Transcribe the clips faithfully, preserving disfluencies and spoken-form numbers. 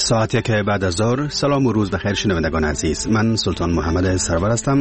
ساعت یک بعد از ظهر. سلام و روز بخیر شنوندگان عزیز، من سلطان محمد سرور هستم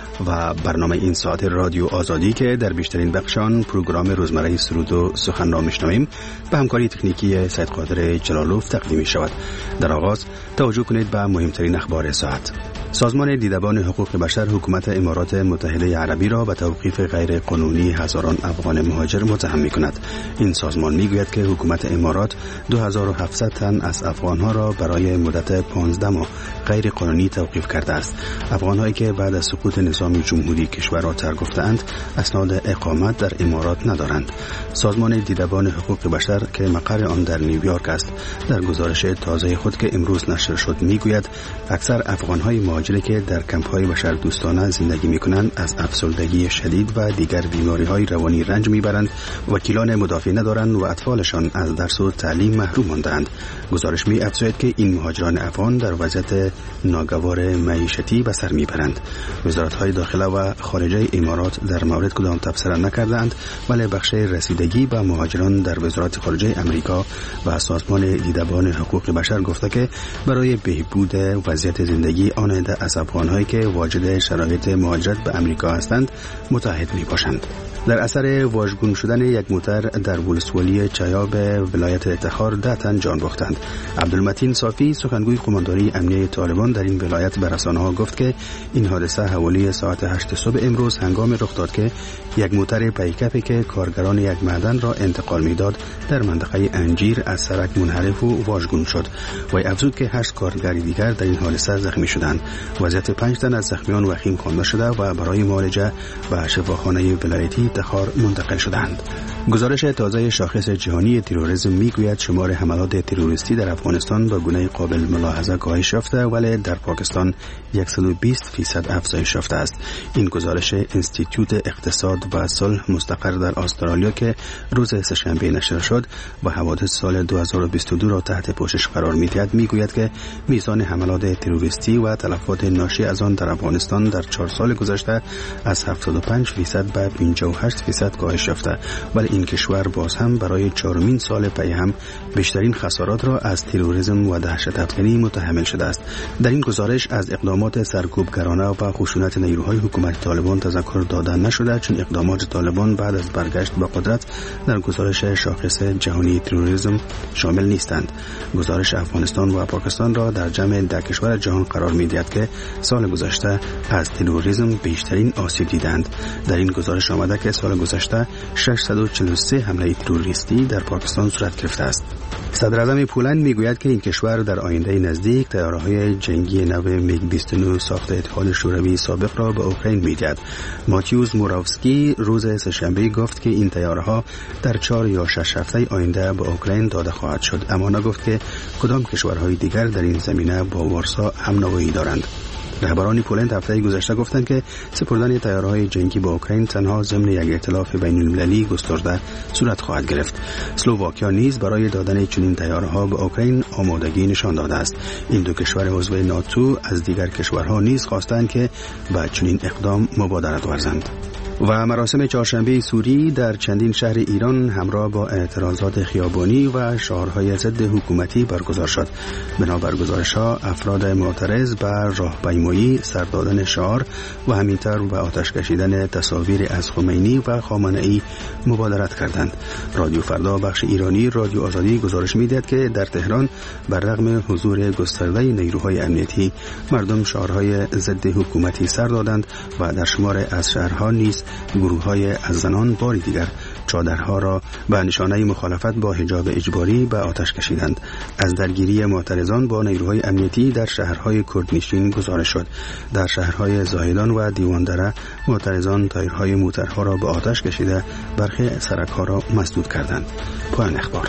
و برنامه این ساعت رادیو آزادی که در بیشترین بخشان پروگرام روزمره سرود و سخن را میشنویم به همکاری تکنیکی سید قادر جلالوف تقدیم می شود. در آغاز توجه کنید به مهمترین اخبار ساعت. سازمان دیدبان حقوق بشر حکومت امارات متحده عربی را به توقیف غیر قانونی هزاران افغان مهاجر متهم می کند. این سازمان می گوید که حکومت امارات دو هزار و هفتصد تن از افغانها را برای مدت پانزده ماه غیر قانونی توقیف کرده است. افغانهایی که بعد از سقوط نظام جمهوری کشور را ترک گفته‌اند اسناد اقامت در امارات ندارند. سازمان دیدبان حقوق بشر که مقر آن در نیویورک است در گزارش تازه خود که امروز نشر شد می گوید اکثر افغانهای مهاجری که در کمپ‌های بشردوستانه زندگی می‌کنند از افسردگی شدید و دیگر بیماری‌های روانی رنج می‌برند، وکیلان مدافع ندارند و اطفالشان از درس و تعلیم محروم مانده‌اند. گزارش می‌افزاید که این مهاجران افغان در وضعیت ناگوار معیشتی به سر می‌برند. وزارت‌های داخله و خارجه امارات در مورد کدام تبصره نکردند، ولی بخش رسیدگی به مهاجران در وزارت خارجه امریکا و سازمان دیدبان حقوق بشر گفته که برای بهبود وضعیت زندگی آن از افغان‌هایی که واجد شرایط مهاجرت به امریکا هستند متعهد می‌باشند. در اثر واژگون شدن یک موتر در ولسوالی چیاب ولایت تخار ده تن جان باختند. عبدالمتین صافی سخنگوی قماندانی امنیه طالبان در این ولایت به رسانه‌ها گفت که این حادثه حوالی ساعت هشت صبح امروز هنگام رخ داد که یک موتر پیکپی که کارگران یک معدن را انتقال می‌داد در منطقه انجیر از سرک منحرف و واژگون شد. و افزود که هشت کارگر دیگر در این حادثه زخمی شدند. وضعیت پنج تن از زخمیان وخیم خوانده شده و برای معالجه به شفاخانه ولایتی تخار منتقل شدند. گزارش تازه شاخص جهانی تروریسم میگوید شمار حملات تروریستی در افغانستان با گونه قابل ملاحظه کاهش یافته ولی در پاکستان صد و بیست فیصد افزایش یافته است. این گزارش انستیتوت اقتصاد و صلح مستقر در استرالیا که روز سه‌شنبه نشر شد و حوادث سال دو هزار و بیست و دو را تحت پوشش قرار می‌دهد میگوید که میزان حملات تروریستی و تلفات ناشی از آن در افغانستان در چهار سال گذشته از هفتاد و پنج فیصد به پنجاه و هشت فیصد کاهش یافته، ولی این کشور باز هم برای چهارمین سال پی هم بیشترین خسارات را از تروریسم و دهشت افکنی متحمل شده است. در این گزارش از اقدامات سرکوبگرانه و خشونت نیروهای حکومت طالبان تذکر داده نشده، چون اقدامات طالبان بعد از برگشت به قدرت در گزارش شاخص جهانی تروریسم شامل نیستند. گزارش افغانستان و پاکستان را در جمع ده کشور جهان قرار می‌دهد که سال گذشته از تروریسم بیشترین آسیب دیدند. در این گزارش آمده که سال گذشته ششصد و چهل و سه حمله تروریستی در پاکستان صورت گرفته است. صدر اعظم پولند میگوید که این کشور در آینده نزدیک طیاره‌های جنگی نو میگ بیست و نه ساخت اتحاد شوروی سابق را به اوکراین میدهد. ماتیوس موراوسکی روز سه‌شنبه گفت که این طیاره‌ها در چهار یا شش هفته آینده به اوکراین داده خواهد شد، اما نگفت که کدام کشورهای دیگر در این زمینه با وارسا هم‌نوایی دارند. رهبران پولند هفته گذشته گفتند که سپردن طیاره‌های جنگی به اوکراین تنها ضمن یک ائتلاف بین‌المللی گسترده صورت خواهد گرفت. اسلوواکیا نیز برای دادن چنین طیاره‌ها به اوکراین آمادگی نشان داده است. این دو کشور عضو ناتو از دیگر کشورها نیز خواستند که به چنین اقدام مبادرت ورزند. و مراسم چهارشنبه سوری در چندین شهر ایران همراه با اعتراضات خیابانی و شعارهای ضد حکومتی برگزار شد. بنابر گزارش‌ها افراد معترض به راهپیمایی، سر دادن شعار و همینطور به آتش کشیدن تصاویر از خمینی و خامنه‌ای مبادرت کردند. رادیو فردا بخش ایرانی رادیو آزادی گزارش می‌دهد که در تهران بر رغم حضور گسترده نیروهای امنیتی مردم شعارهای ضد حکومتی سر دادند و در شمار از شهرها نیز گروه‌های از زنان بار دیگر چادرها را به نشانه مخالفت با حجاب اجباری به آتش کشیدند. از درگیری معترضان با نیروهای امنیتی در شهرهای کردنشین گزارش شد. در شهرهای زاهدان و دیواندره معترضان تایرهای موترها را به آتش کشیده برخی سرک‌ها را مسدود کردند. پایان اخبار.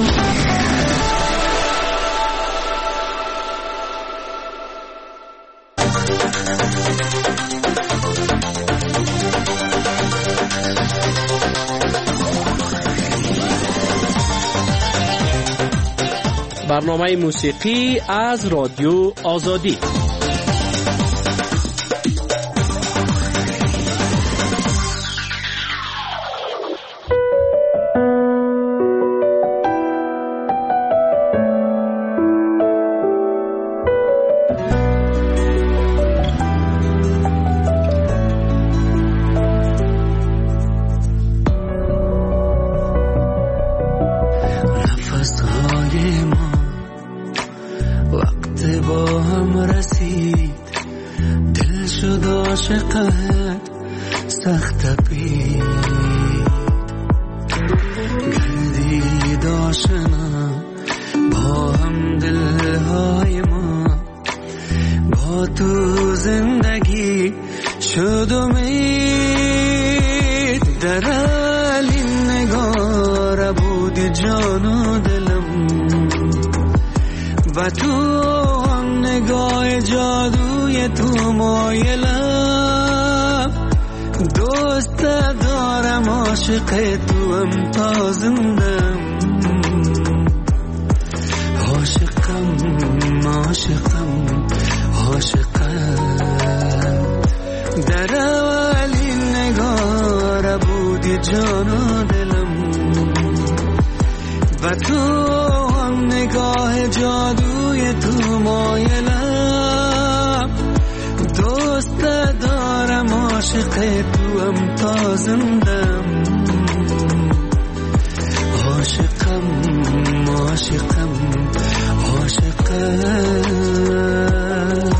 برنامه موسیقی از رادیو آزادی. تپید گردید آشنا با هم دلهای ما با تو زندگی شد امید در علی نگار بودی جان و دلم و تو هم نگاه جادوی تو مایلم دوست دارم عاشق تو هم تا زندم عاشقم عاشقم عاشقم در اولین نگار بودی جان و دلم و تو هم نگاه جادوی تو مایلم دوست دارم عاشق تو هم تا زندم عاشقم عاشقم عاشقم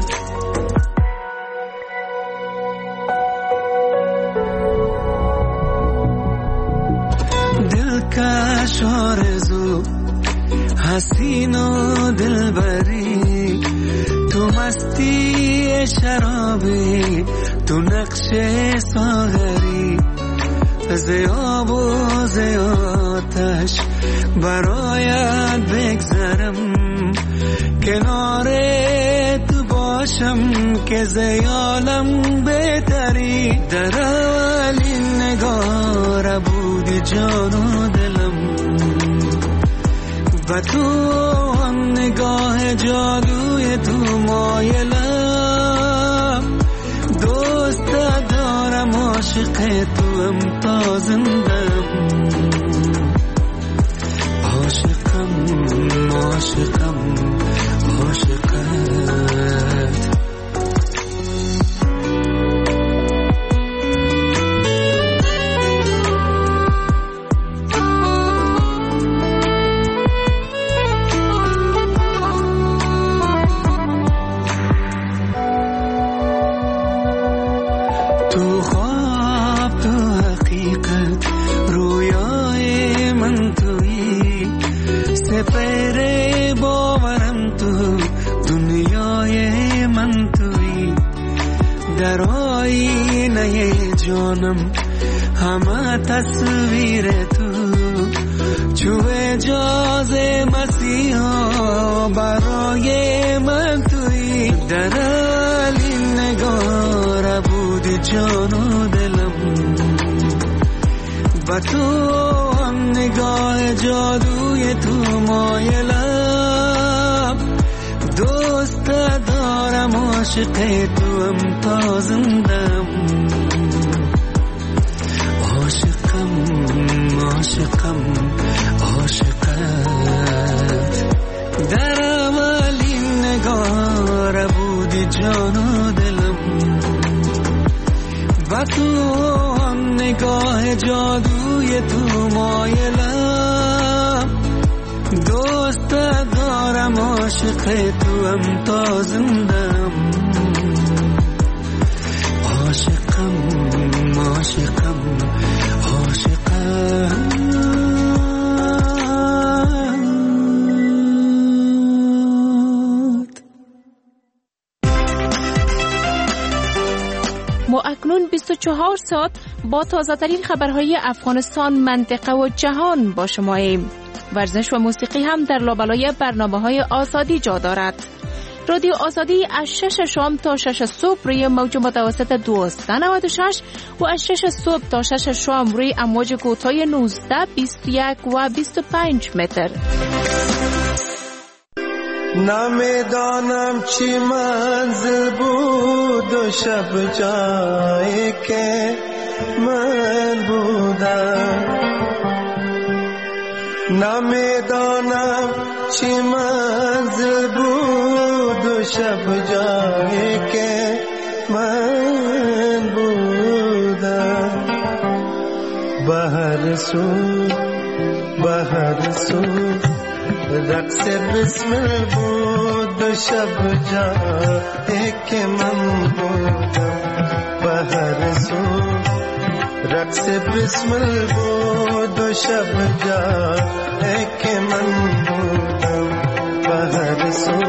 دلکش آرزو حسین و دلبری تو مستی شرابی تو نقش ساغری زیاب و زیاتش برایت بگذرم کنار تو باشم که زیالم بهتری در اولین نگار بودی جان و دلم و تو هم نگاه جادوی تو مایلم دوست دارم عاشق تو هم تا زندم عاشقم عاشقم عاشقت همه تصویر تو چوه جاز مسیحا برای من توی در علی نگار بودی جان و دلم و تو هم نگاه جادوی تو مایلم دوست دارم عاشق تو هم تا زندم عاشقم عاشقت در اولین نگار بودی جان و دلم و تو هم نگاه جادوی تو مایلم دوست دارم عاشق تو هم تا زندم عاشقم عاشقم ما اکنون بیست و چهار ساعت با تازه ترین خبرهای افغانستان، منطقه و جهان با شماییم. ورزش و موسیقی هم در لابلای برنامه‌های آزادی جا دارد. رادیو آزادی از شش شام تا شش صبح روی موج متوسط دویست و نود و شش و از شش صبح تا شش شام روی امواج کوتاه نوزده، بیست و یک و بیست و پنج متر. نمیدانم چی منزل بود و شب جایی که من بودم، نمیدانم چی منزل بود و شب جایی که من بودم. بهر سو بهر سو رقص بسمل بود و شب جایی که من بودم. بهر سو رقص بسمل بود و شب جای که من بودم و هر سو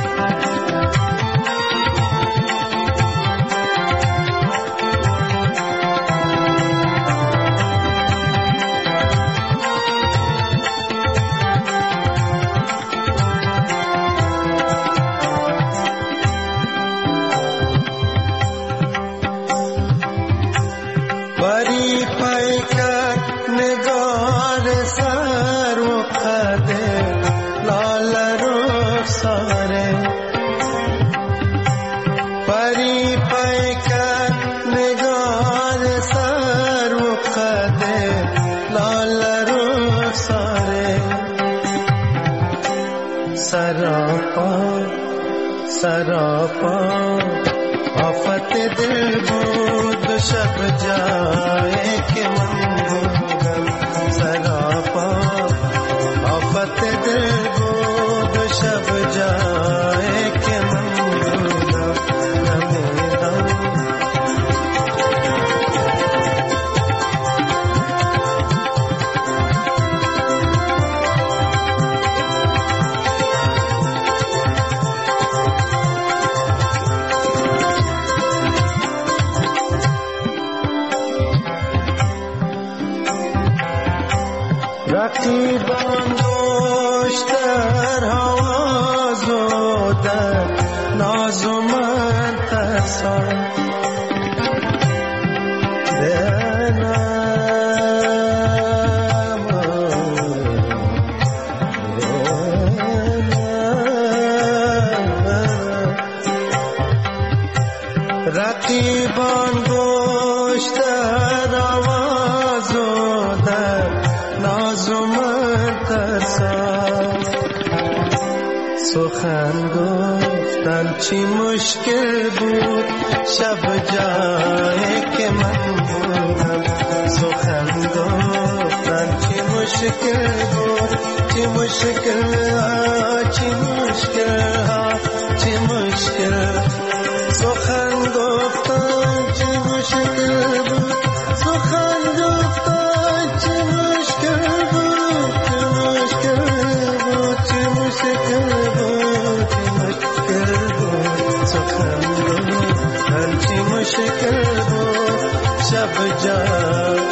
सरापा आफत दिल بود शब जाए के मन भूगल सरापा आफत दिल بود शब जाए के मन भूगल नमेरा رقیبان دوشتر حواز و در ناز و من ترسان دنم رقیبان دوشتر حواز و در ناز و من ترسان سخن گفتن چی مشکل بود شب جایی که من بودم سخن گفتن چی مشکل بود چی مشکل ها چی مشکل ها چی مشکل سخن گفتن چی مشکل بود سخن گفتن چی مشکل بود چی مشکل بود چی مشکل بود چی مشکل بود سخن گفتن چی مشکل بود شب جای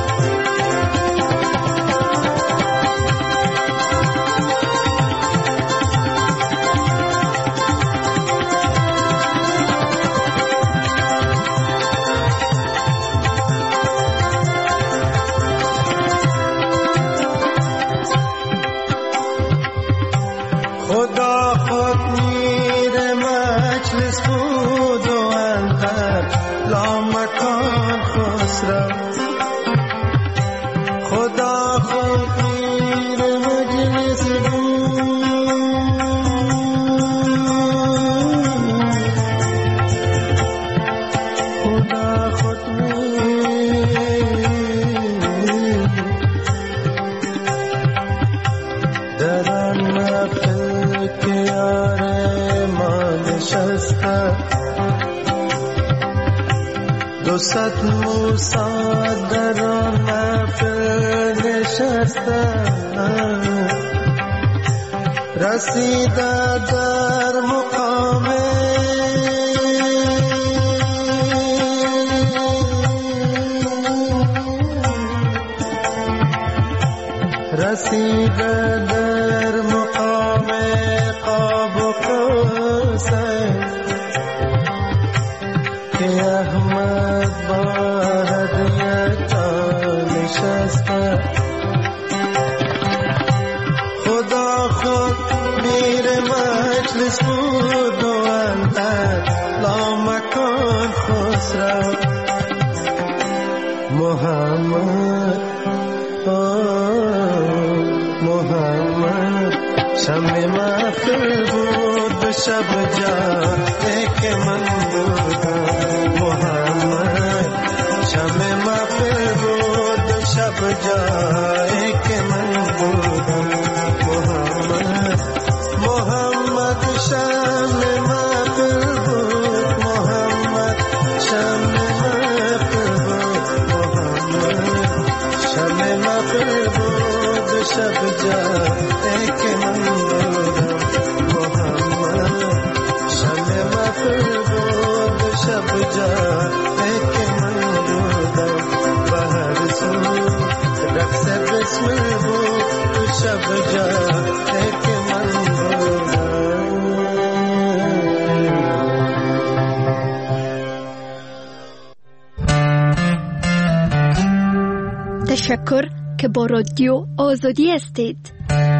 صد موسا در محفل نشستن رسیده در مقام رسیده در مقام قاب و قوسین که احمد با هدیت نشسته خدا خود میر مجلس بود و اندر لامکان خسرو محمد محمد شم محفل بود به شب جایی که من بودم محمد شم محفل بود به شب جایی که من بودم محمد محمد شم محفل بود محمد شم محفل بود محمد محفل بود شب جاده که من بودم محمد شمع محفل بود شب جاده که من بودم و هر سو رقص بسمل بود شب جاده که من بودم. تشکر که با رادیو آزادی هستید.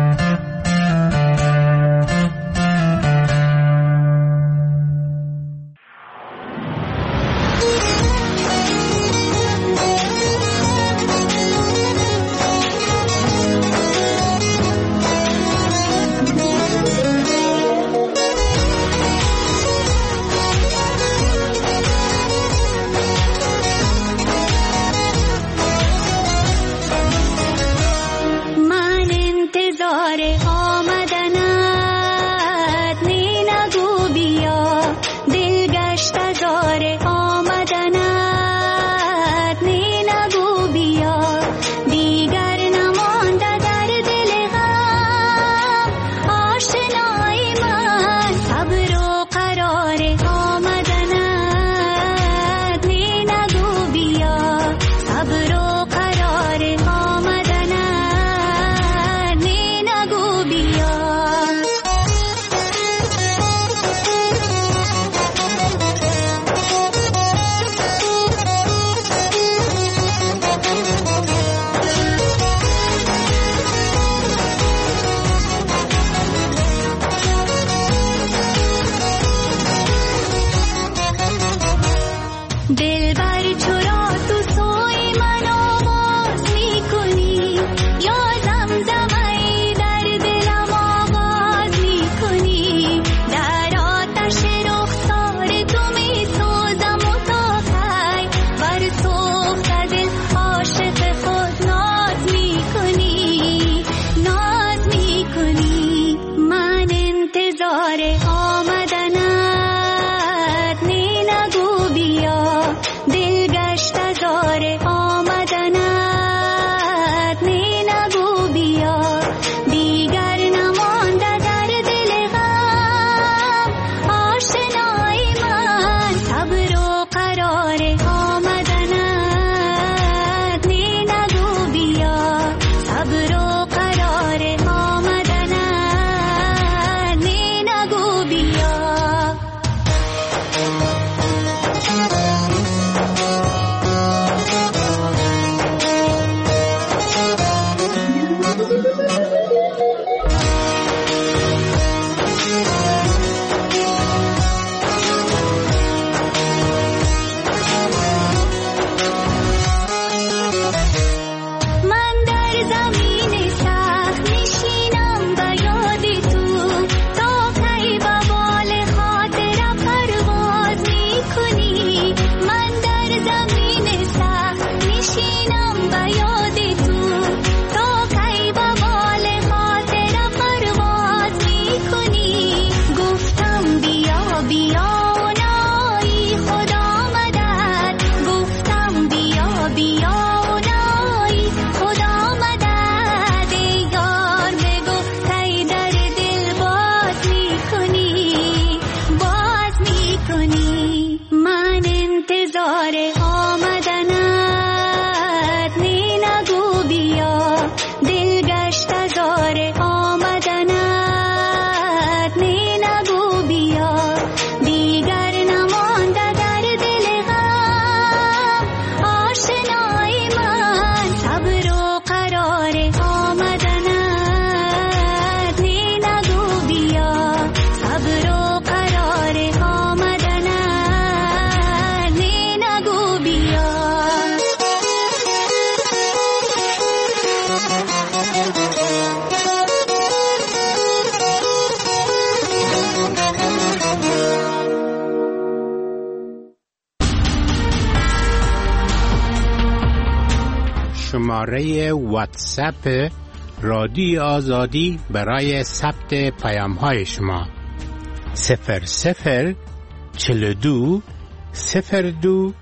شماره واتساپ رادیو آزادی برای ثبت پیام های شما صفر صفر چهل و دو صفر دو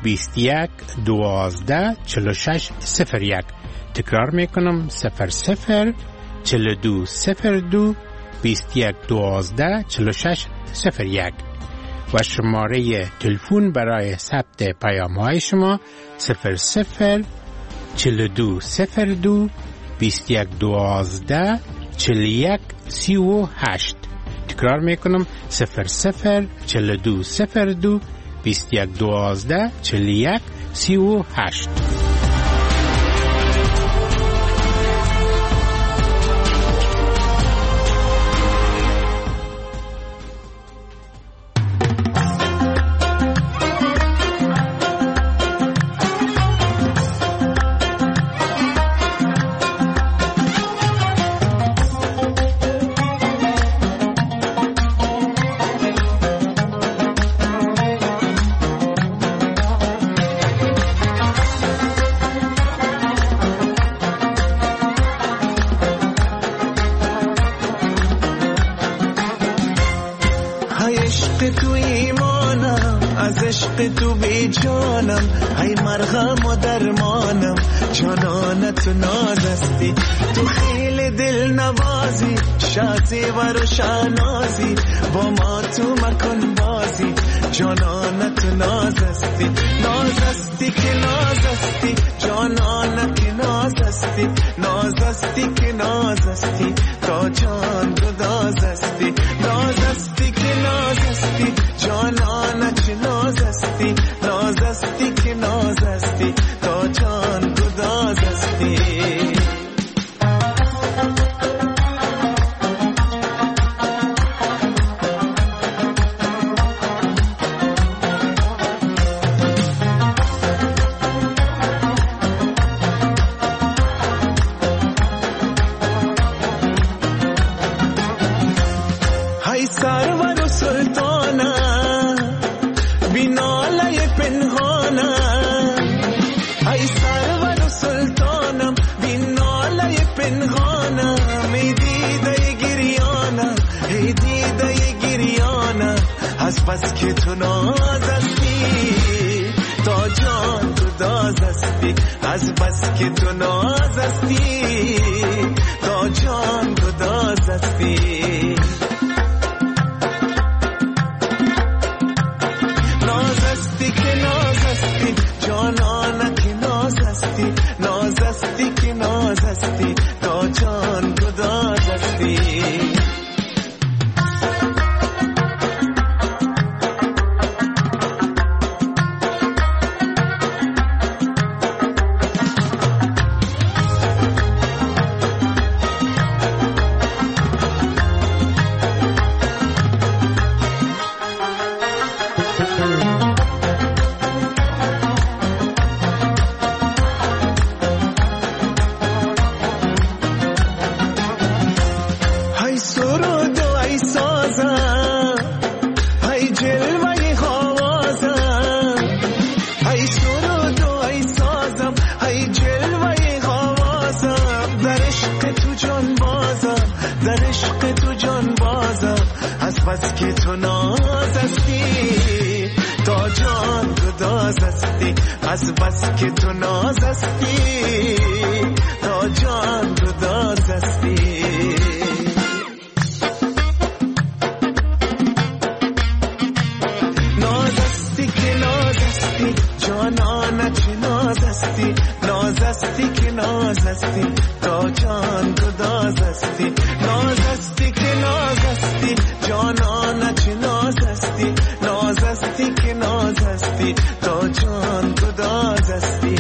بیست و یک دوازده چهل و شش صفر یک. تکرار میکنم صفر صفر چهل و دو صفر دو بیست و یک دوازده چهل و شش صفر یک. و شماره تلفن برای ثبت پیام های شما صفر صفر چهل و دو صفر دو بیست و یک دوازده چهل و یک سی و هشت. تکرار میکنم صفر صفر چهل و دو صفر دو بیست و یک دوازده چهل و یک سی و هشت. تو بی جانم ای مرهم و درمانم جانانت نازستی تو خیلی دل نوازی شازی و روشنازی با ما تو مکن بازی جانانت نازستی نازستی که نازستی جانانت نازستی نازستی که نازستی تا جان گدازستی نازستی که نازستی جانانت نازستی نازستی که نازستی تا جان گدازستی های سرور و سلطانه بیناله پنهانه ای سرور و سلطانم بیناله پنهانه می دیده گریانه ای دیده گریانه از بس که تو نازستی تا جان تو دازستی از بس که تو نازستی تا جان تو دازستی جانانت نازستی نازستی که نازستی تا جان گدازستی بس که تو نازستی تا جان گدازستی از بس که تو نازستی تا جان گدازستی نازستی که نازستی جانانت نازستی نازستی که نازستی تا جان گدازستی نازستی که نازستی جانانت نازستی نازستی که نازستی تا جان گدازستی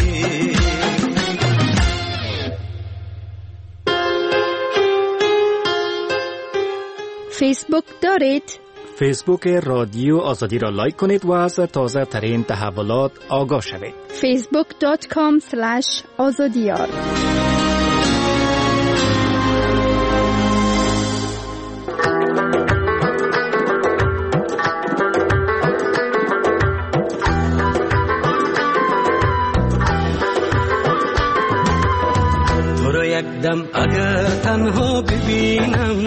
فیسبوک دارید؟ فیسبوک رادیو آزادی را لایک کنید و از تازه ترین تحولات آگاه شوید. فیسبوک دات کام اسلش آزادیار. تو رو یک دم اگر تنها ببینم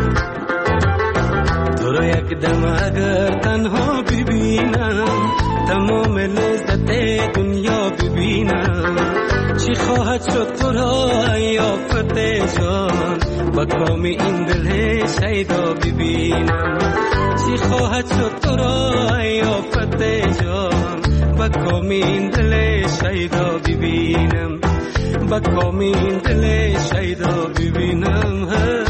تو رو یک دم اگر تنها ببینم تمام لذت دنیا ببینم، چی خواهد شد تو را یافت جان، با کام این دل شیدا ببینم. چی خواهد شد تو را یافت جان، با کام این دل شیدا ببینم، با کام این دل شیدا ببینم.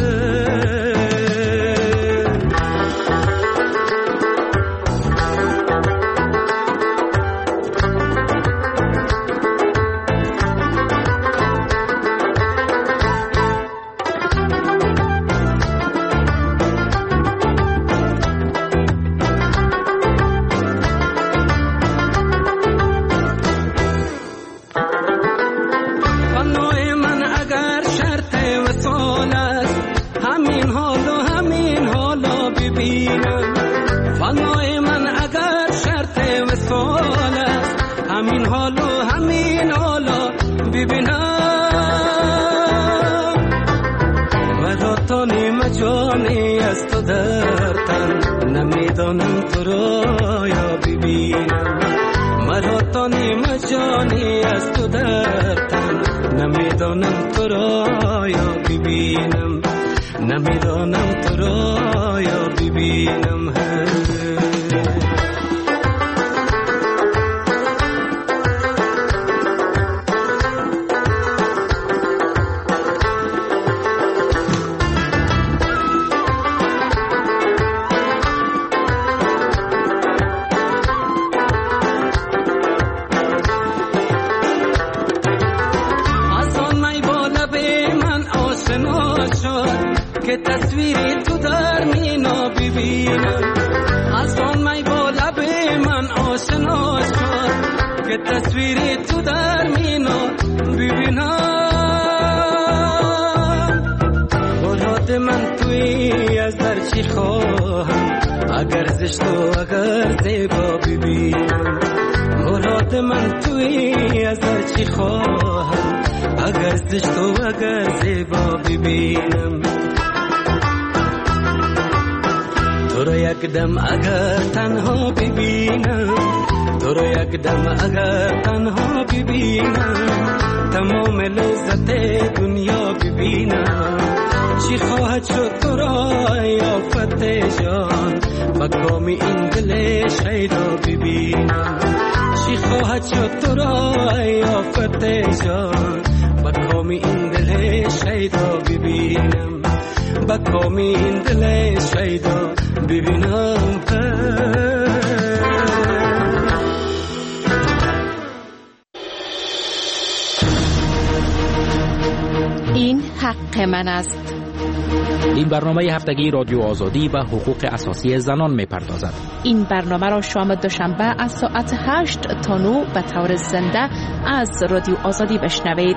جانی از تو در تن نمیدانم تو را یا ببینم، مرا تانی مجانی از تو در تن نمیدانم تو را یا ببینم، نمیدانم تو را یا ببینم. که تصویری تو در مینا ببینم، از آن می با لب من آشنا شد که تصویری تو در مینا ببینم. مراد من توی از در چی خواهم، اگر زشت و اگر زیبا ببینم. مراد من توی از در چی خواهم، اگر زشت و اگر زیبا ببینم. تو رو یک دم اگر تنها ببینم، تو رو یک دم اگر تنها ببینم، تمام لذت دنیا ببینم. چی خواهد شد تو را یافت جان، با کام این دل شیدا ببینم. چی خواهد شد تو را یافت جان، با کام این دل شیدا ببینم، با کام این دل شیدا ببینم. این حق من است. این برنامه هفتگی رادیو آزادی و حقوق اساسی زنان می‌پردازد. این برنامه را شام دوشنبه از ساعت هشت تا نه به طور زنده از رادیو آزادی بشنوید.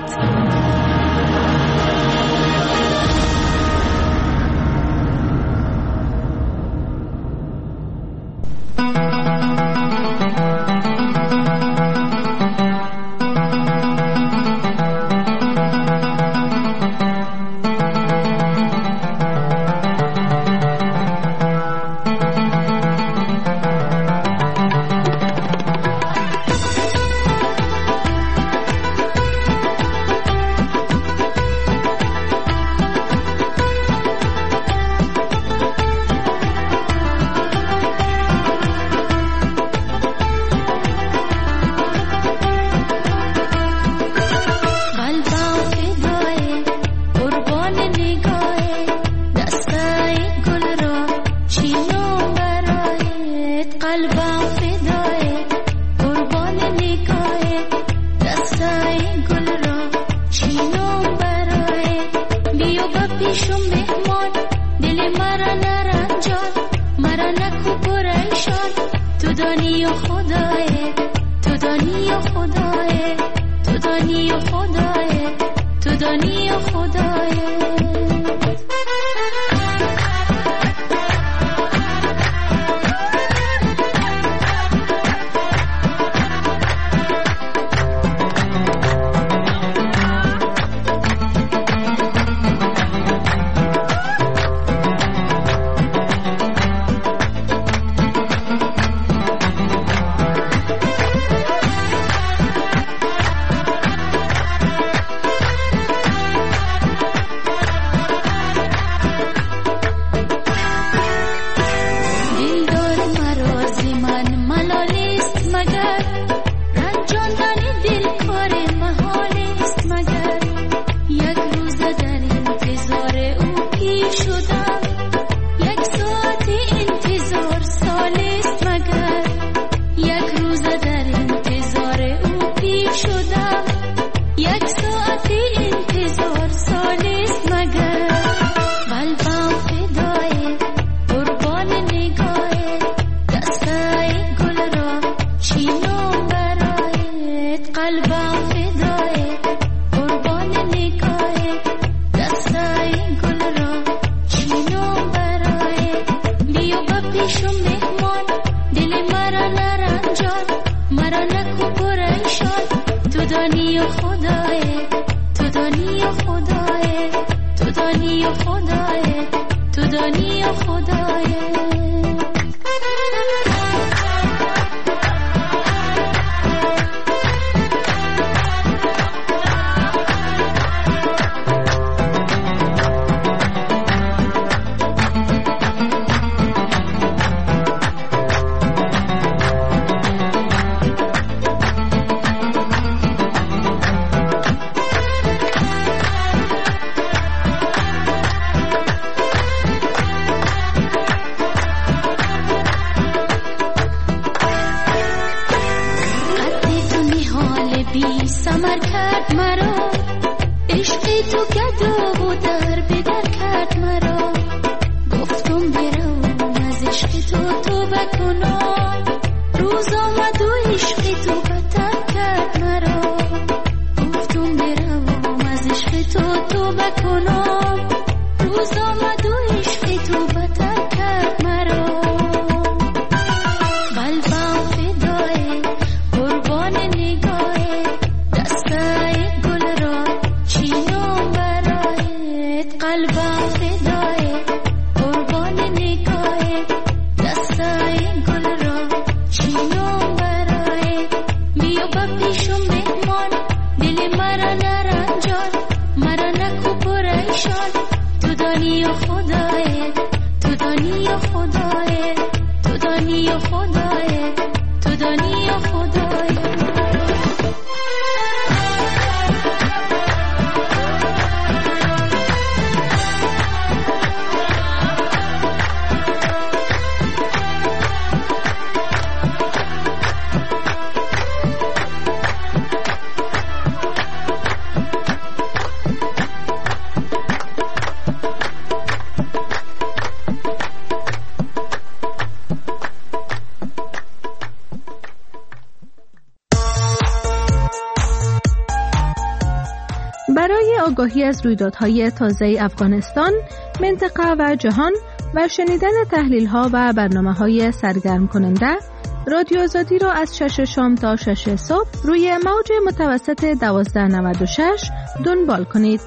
برای آگاهی از رویدادهای تازه افغانستان، منطقه و جهان و شنیدن تحلیل‌ها و برنامه‌های سرگرم کننده، رادیو آزادی را از شش شام تا شش صبح روی موج متوسط دوازده نود و شش دنبال کنید.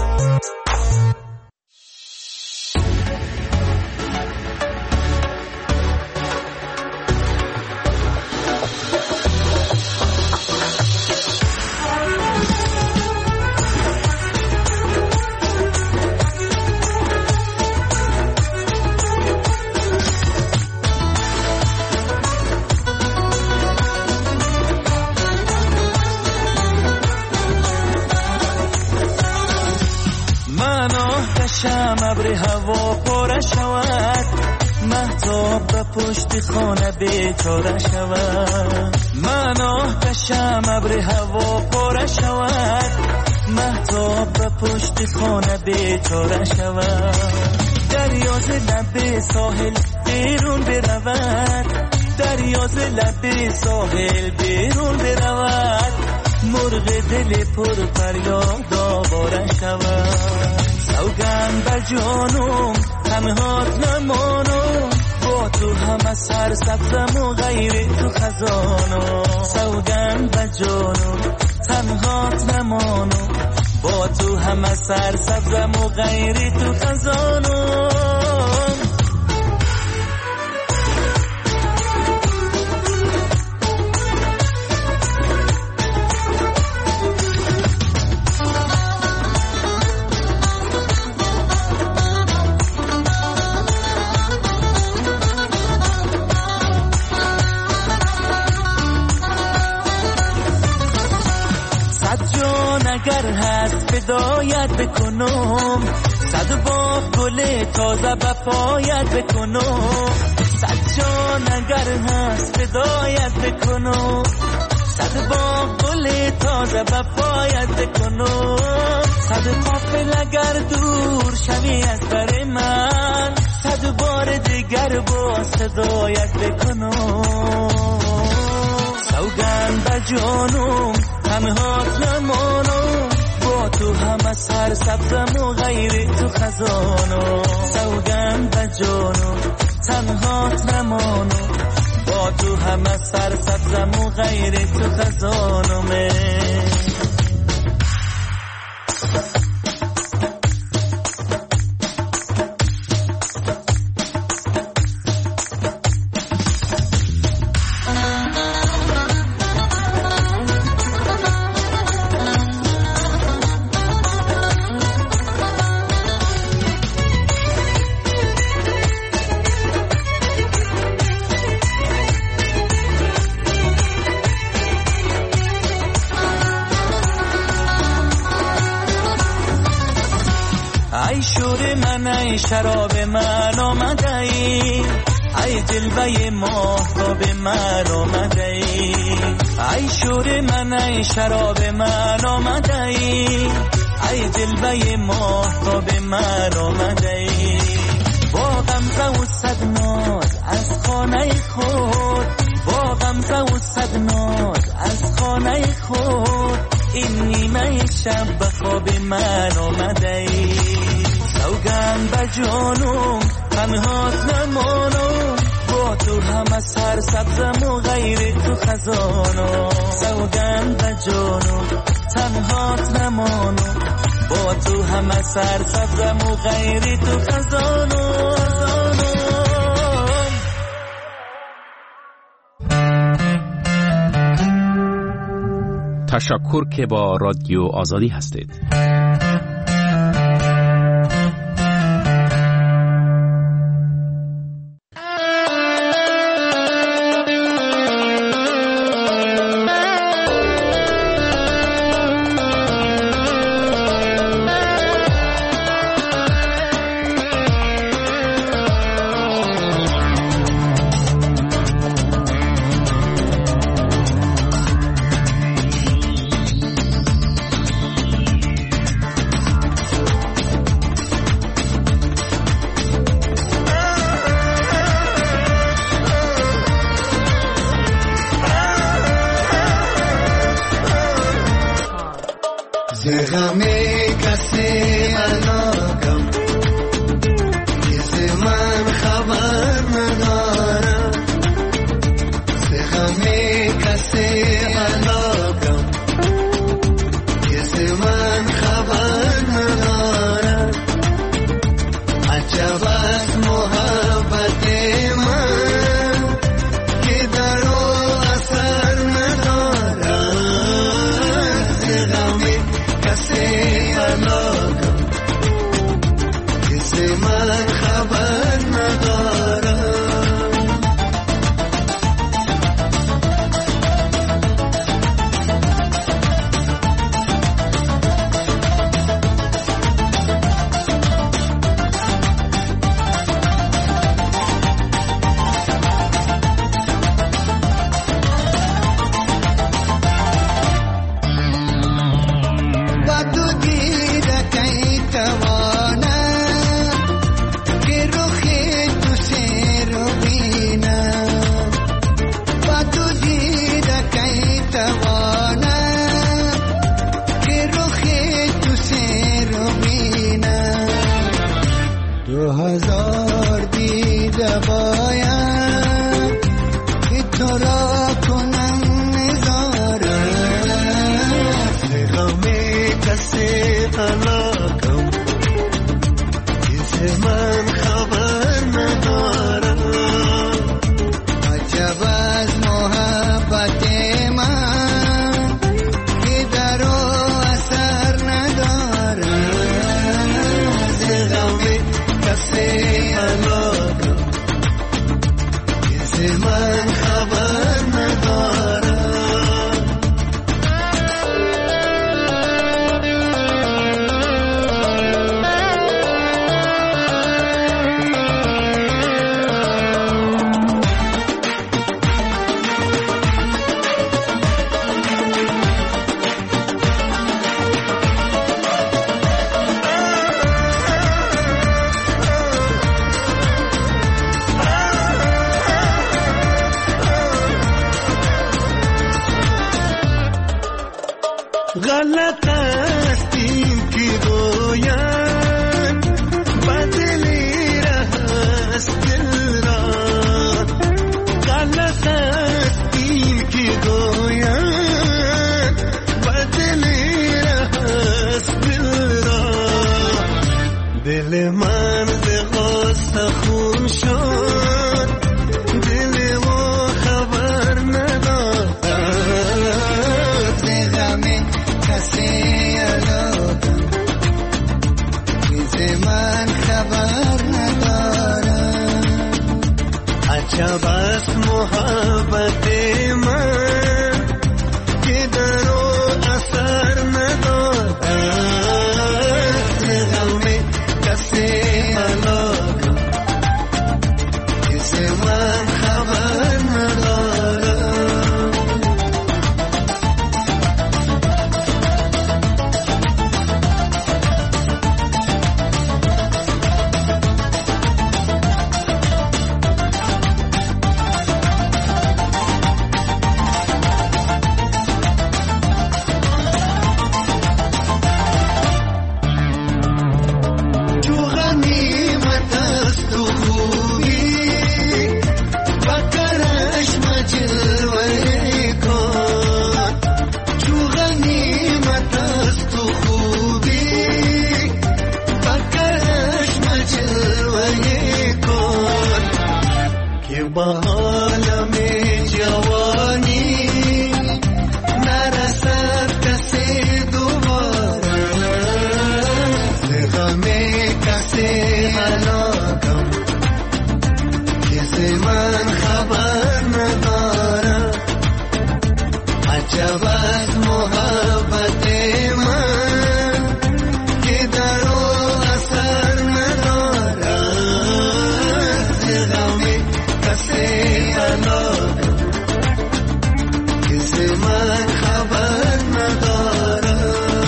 ابر هوا پر شود، مهتاب به پشت خانه بیچاره شود. من آتشم ابر هوا پر شود، مهتاب به پشت خانه بیچاره شود. دریاز لب ساحل بیرون برود، دریاز لب ساحل بیرون برود. مرغ دل پر فریاد آواره شود. سوگند بر جانم تنهات نمانم، با تو همه سر سبزم و غیر تو خزانم. سوگند بر جانم تنهات نمانم، با تو همه سر سبزم و غیر تو خزانم. اگر هست فدایت بکنم، صد باغ گل تازه به پایت بکنم. صد جان اگر هست فدایت بکنم، صد باغ گل تازه به پایت بکنم. صد قافل اگر دور شوی از در من، صد بار دیگر با صدایت بکنم. سوگند بر جانم تنهات نمانم، با تو همه سر سبزم و غیر تو خزانم. سوگند به جانم تنهات نمانم، با تو همه سر سبزم و غیر تو خزانم. ای شور من ای شراب من آمده ای، ای جلوه ماهتاب من آمده ای. ای شور من ای شراب من آمده ای، ای جلوه ماهتاب من آمده ای. با غمزه و صد ناز از خانه خود، با غمزه و صد ناز از خانه خود، این نیمه شب به خواب من آمده ای. سوگند به جانم تنهات نمانم، با تو همه سر سبزم و غیر تو خزانم. سوگند به جانم تنهات نمانم، با تو همه سر سبزم و غیر تو خزانم. تشکر که با رادیو آزادی هستید. غلط است این که گویم بدلی است دل را غلط است این که گویم بدلی است دل را دل من ز غصه خون شد دل و خبر نداد ز غم کسی الادم ز من خبر ندارم عجب است محبت من که در او اثر ندارد ز غم کسی الادم ز من خبر ندارم تو غنیمت است و خوبی بکرش مجلوه کن تو غنیمت است و خوبی بکرش مجلوه کن که با عالم جوانی نرسد کسی دوباره ز غم کسی هلاکم که ز من خبر ندارم عجب از محبت من که در او اثر ندارد ز غم کسی هلاکم که ز من خبر ندارم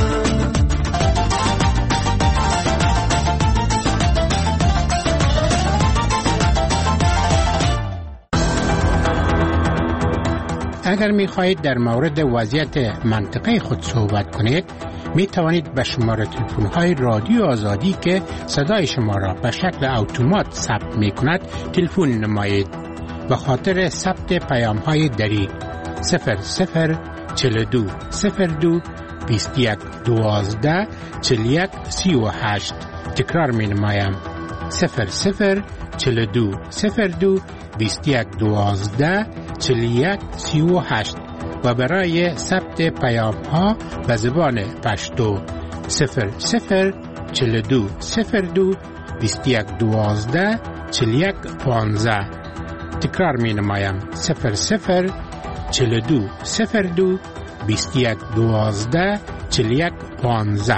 اگر می خواهید در مورد وضعیت منطقه خود صحبت کنید می توانید به شماره تلفن های رادیو آزادی که صدای شما را به شکل اتومات ثبت می کند تلفن نمایید. به خاطر ثبت پیام های دریغ صفر صفر چهل و دو صفر دو بیست و یک دوازده چهل و یک سی و هشت تکرار می نمایم صفر صفر چهل و دو صفر دو بیست و یک دوازده چهل و یک سی و هشت و برای ثبت پیام ها به زبان پشتو صفر صفر چهل و دو صفر دو بیست و یک دوازده چهل و یک پانزده تکرار می نمایم صفر صفر چهل و دو صفر دو بیست و یک دوازده چهل و یک پانزده.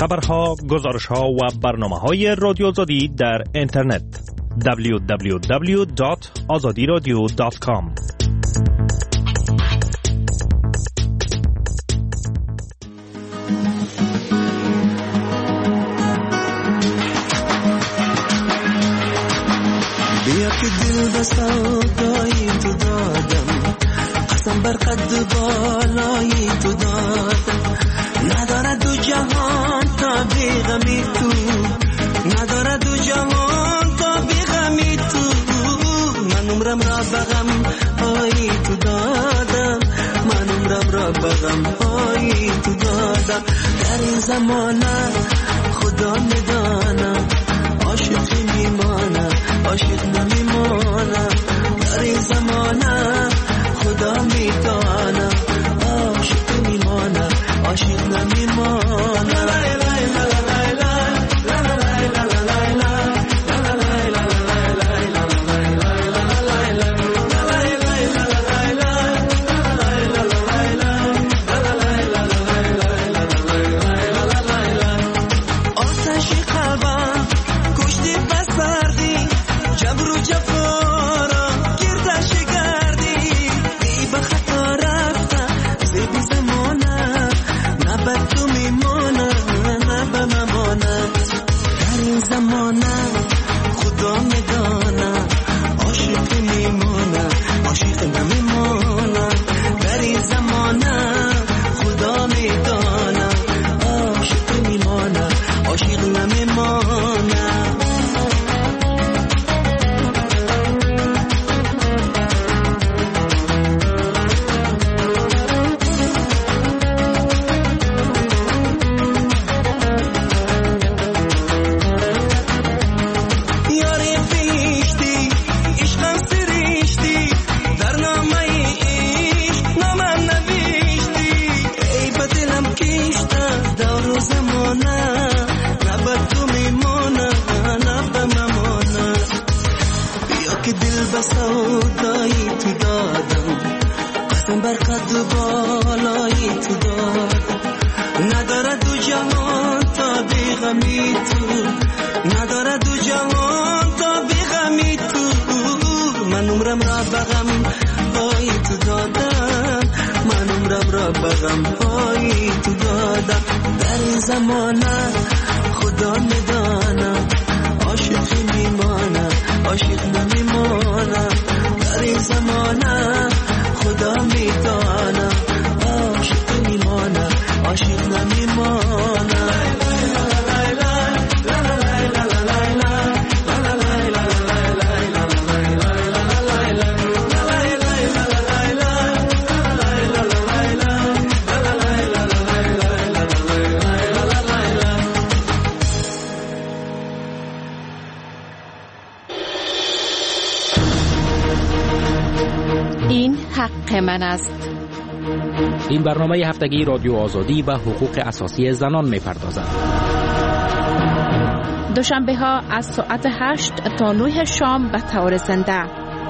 خبرها، گزارشها و برنامه‌های رادیو آزادی در اینترنت دبلیو دبلیو دبلیو دات آزادی رادیو دات کام. بیا که دل به سودای تو دادم، قسم بر قد بالای تو دادم. نداره دو جهان تا بیغمی تو، نداره دو جهان تا بیغمی تو. من عمرم را بغم پای تو دادم، من عمرم را بغم پای تو دادم. در این زمانه خدا میدانم، عاشق میمانم عاشق نمیمانم. در این زمانه خدا میدانم، عاشق میمانم عاشق نمیمانم. این حق من است. این برنامه هفتگی رادیو آزادی و حقوق اساسی زنان می‌پردازد. دوشنبه ها از ساعت هشت تا نه شام به طور زنده.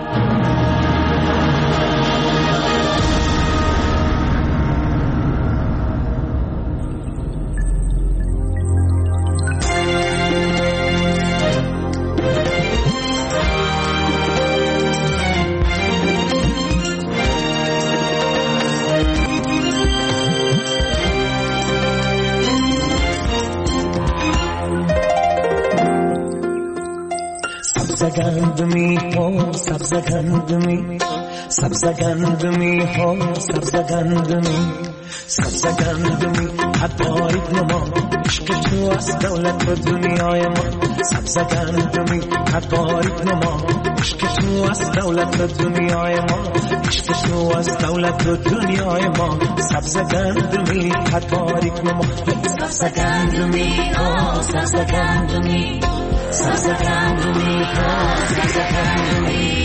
گندمی ها سبز گندمی سبز گندمی ها سبز گندمی سبز گندمی حباید نما عشق تو از دولت و دنیای ما سبز گندمی حباید نما عشق تو از دولت و دنیای ما عشق تو از دولت و دنیای ما سبز گندمی حباید نما سبز گندمی ها سبز گندمی سبز گندمی ها سبز گندمی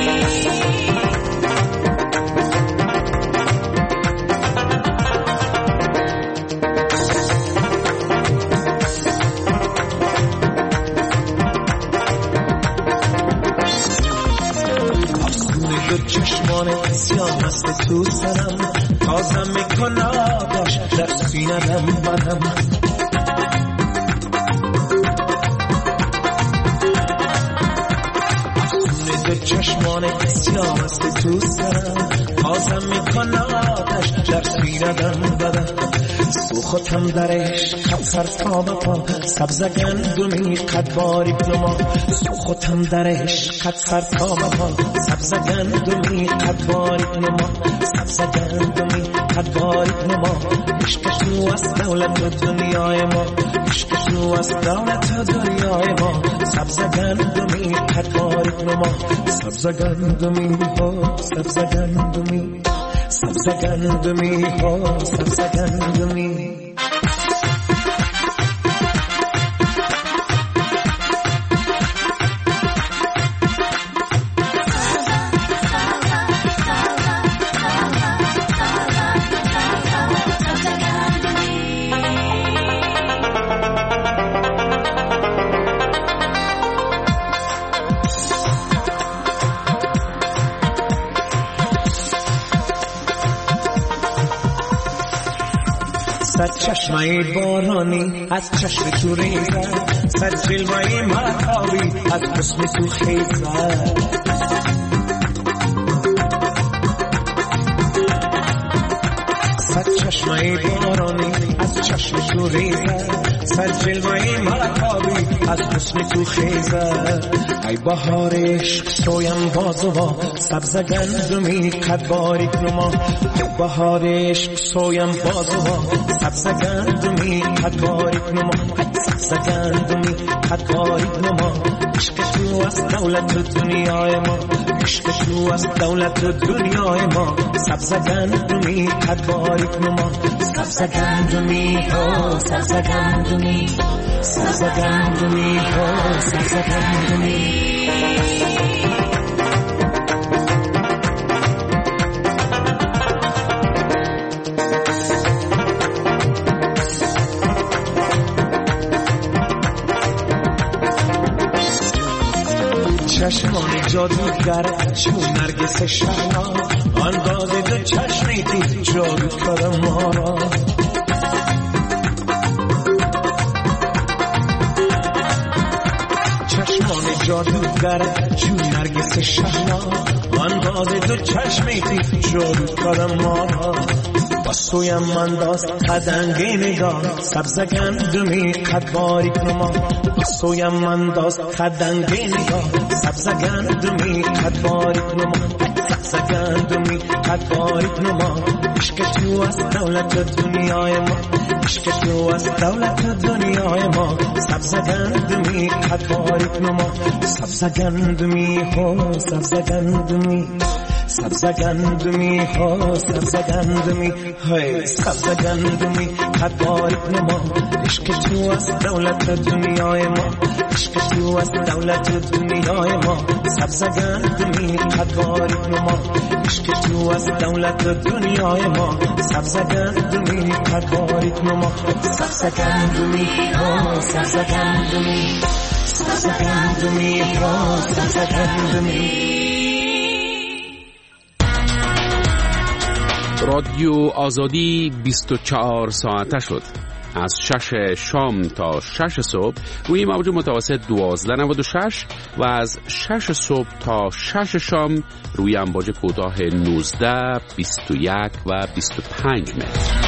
چشمان سیاه است تو سرم تازم میکنه آبش در سینم منم چشمان سیاه است تو سرم بازم میکنه آتش در سینه‌ام بدم سوختم درش قد سر تا به پا سبز گندمی قد باریک نما سوختم درش قد سر تا به پا سبز گندمی قد باریک نما سبز گندمی قد باریک نما عشقش نو است دولت دنیای ما عشقش نو است دولت دنیای ما سبز گندمی قد باریک نما سبز گندمی ها سبز گندمی سبز گندمی ها سبز گندمی چشمه بارانی از چشم تو ریزد صد جلوه مهتابی از حسن تو خیزد صد چشمه بارانی از چشم تو ریزد صد جلوه مهتابی از حسن تو خیزد ای بهار عشق سویم بازوا سبز گندمی قد باریک نما ای بهار عشق سویم بازوا سبز گندمی قد باریک نما سبز گندمی قد باریک نما عشقش نو است دولت دنیای ما عشقش نو است دولت دنیای ما سبز گندمی قد باریک نما سبز گندمی ها سبز گندمی سبز گندمی ها سبز گندمی چشمان جادوگر چون نرگس شهلا انداز دو چشمیتی جادو کرد ما را چشمان جادوگر چون نرگس شهلا انداز دو چشمیتی جادو کرد ما را سویم من داست قدنگی نگاه سبز گندمی قد باریک نما سویم من داست قدنگی نگاه سبز گندمی قد باریک نما سبز گندمی قد باریک نما عشقش نو است دولت دنیای ما عشقش نو است دولت دنیای ما سبز گندمی قد باریک نما سبز گندمی ها سبز گندمی سبز گندمی ها سبز گندمی های سبز گندمی قد باریک نما عشقش نو است دولت دنیای ما عشقش نو است دولت دنیای ما سبز گندمی قد باریک نما عشقش نو است دولت دنیای ما سبز گندمی قد باریک نما سبز گندمی ها سبز گندمی سبز گندمی ها سبز گندمی. رادیو آزادی بیست و چهار ساعته شد. از شش شام تا شش صبح روی موج متوسط دوازده نود و شش و از شش صبح تا شش شام روی امواج کوتاه نوزده، بیست و یک و بیست و پنج متر.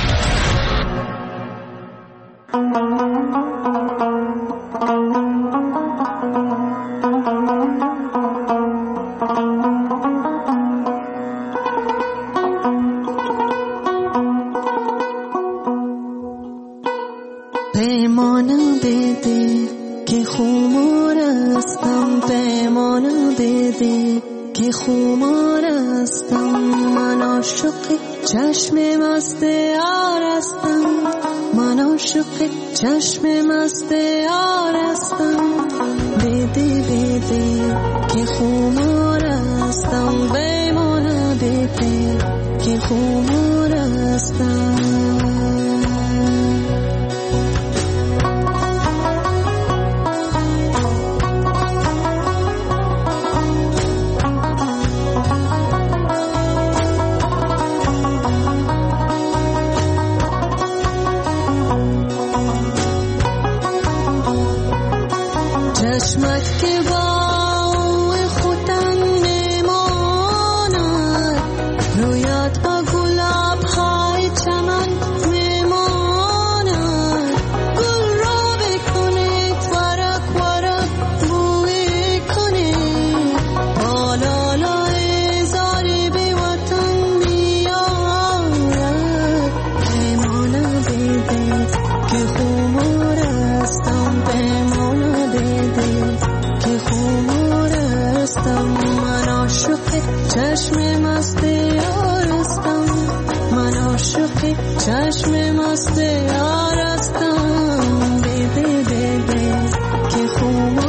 چشم مست یارستم من عاشق چشم مست یارستم بده بده که خمارستم بمانه بده که خمارستم چشمک که با خودم خمار